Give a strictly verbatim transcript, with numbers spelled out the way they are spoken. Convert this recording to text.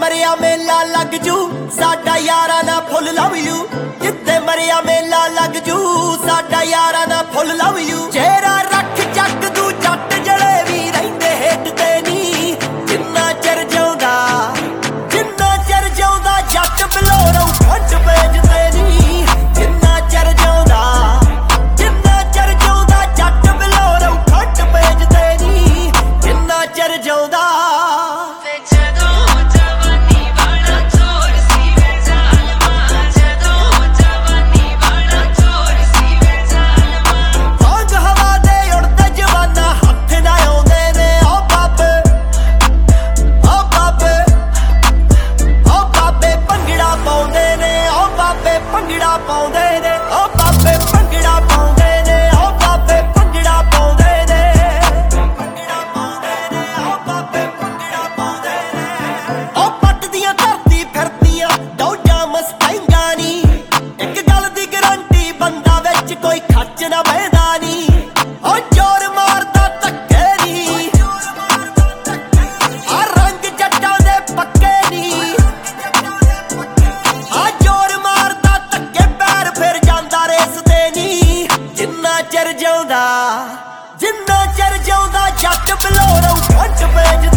मरिया मेला लग जू साडा यारा ना फुल लव यू। जिथे मरिया मेला लग जू साडा यारा ना फुल लव यू। चेहरा रख चक दू जट जड़े भी रहिंदे हेटदे नी। जिन्ना चिर जिउंदा जिन्ना चिर जिउंदा जट बलोरों खंड बेचदे नी। जिन्ना चिर जिउंदा जिन्ना चिर जिउंदा जट बलोरों खंड बेचदे नी। जिन्ना चिर जिउंदा कोई खच ना बहदा नी। ओ जोर मारदा धक्के नी आ रंग जट्टां दे पक्के नी। आ जोर मारदा धक्के पैर फिर जांदा रेस ते नी। जिन्ना चिर जिउंदा जिन्ना चिर जिउंदा जट बलोरों खंड बेचदा